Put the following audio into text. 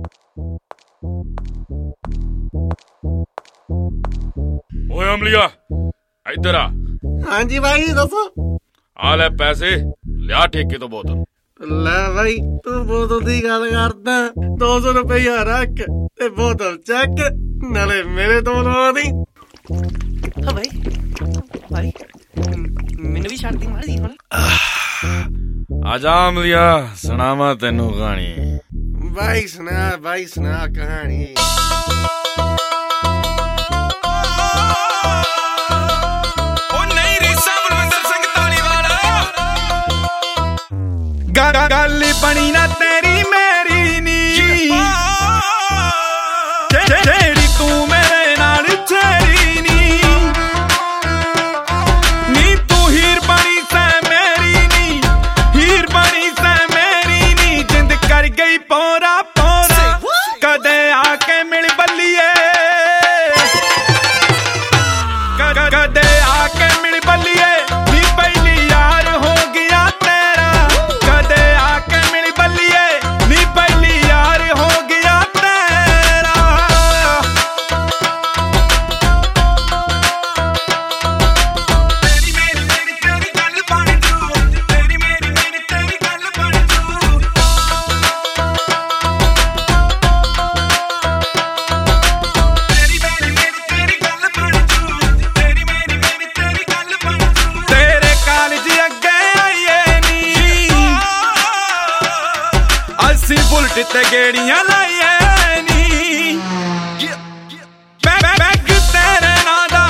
ਓਏ ਅਮਲੀਆ ਇੱਧਰ ਆ। ਹਾਂਜੀ ਬਾਈ ਦੱਸੋ। ਆ ਲੈ ਪੈਸੇ, ਲਿਆ ਠੇਕੇ ਤੋਂ ਬੋਤਲ। ਲੈ ਬਾਈ ਤੂੰ ਬੋਤਲ ਦੀ ਗੱਲ ਕਰਦਾ, 200 ਰੁਪਇਆ ਰੱਖ ਤੇ ਬੋਤਲ ਚੱਕ, ਨਾਲੇ ਮੇਰੇ ਤੋਂ ਲਵਾ ਦੀ। ਹਾਂ ਬਾਈ ਮੈਨੂੰ ਵੀ ਛੱਡ ਦੀ ਮਾੜੀ ਹੁਣ। ਆ ਜਾ ਅਮਲੀਆ, ਸੁਣਾਵਾਂ ਤੈਨੂੰ ਕਹਾਣੀ। ਬਾਈ ਸੁਣਾ ਕਹਾਣੀ। ਗੱਲ ਬਣੀ ਨਾ ਤੇਰੀ ਮੇਰੀ ਨੀ, ਜਿਹੜੀ ਤੂੰ ਮੇਰੇ ਨਾਲ ਛੇੜੀ ਨੀ, ਨੀ ਤੂੰ ਹੀਰ ਬਣੀ ਸੈ ਮੇਰੀ ਨੀ, ਹੀਰ ਬਣੀ ਸੈ ਮੇਰੀ ਨੀ, ਜਿੰਦ ਕਰ ਗਈ ਪੋਰਾ ਪੋਰਾ, ਕਦੇ ਆ ਕੇ ਮਿਲ ਬੱਲੀਏ, ਕਦੇ ਆ ਕੇ ਮਿਲ ਬੱਲੀਏ, ਨੀ ਪਹਿਲੀ ਯਾਰ ਹੋ ਗਿਆ ਤੇਰਾ, ਕਦੇ ਆ ਕੇ ਮਿਲ ਬੱਲੀਏ, ਨੀ ਪਹਿਲੀ ਯਾਰ ਹੋ ਗਿਆ ਤੇਰਾ। ਤੇਰੀ ਮੇਰੀ ਤੇਰੀ ਗੱਲ ਬਣ ਜੂ, ਤੇਰੀ ਮੇਰੀ ਤੇਰੀ ਗੱਲ ਬਣ ਜੂ, ਤੇਰੀ ਮੇਰੀ ਤੇਰੀ ਗੱਲ ਬਣ ਜੂ, ਤੇਰੀ ਮੇਰੀ ਤੇਰੀ ਗੱਲ ਬਣ ਜੂ। ਤੇਰੇ ਕਾਲਜ ਅੱਗੇ ਆਈਏ ਨੀ, ਅਸੀਂ ਬੁਲਟ ਤੇ ਗੇੜੀਆਂ ਲਾਈਏ ਨੀ, ਬੈਗ ਤੇਰੇ ਨਾਂ ਦਾ